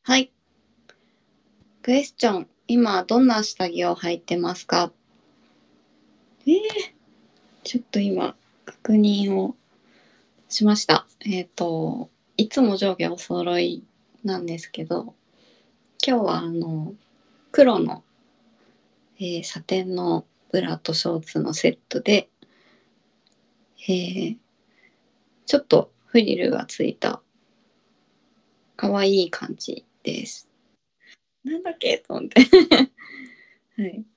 はい。クエスチョン。今、どんな下着を履いてますか？ちょっと今、確認をしました。いつも上下お揃いなんですけど、今日は黒の、サテンのブラとショーツのセットで、えーちょっとフリルがついた可愛い感じです。なんだっけと思って。はい。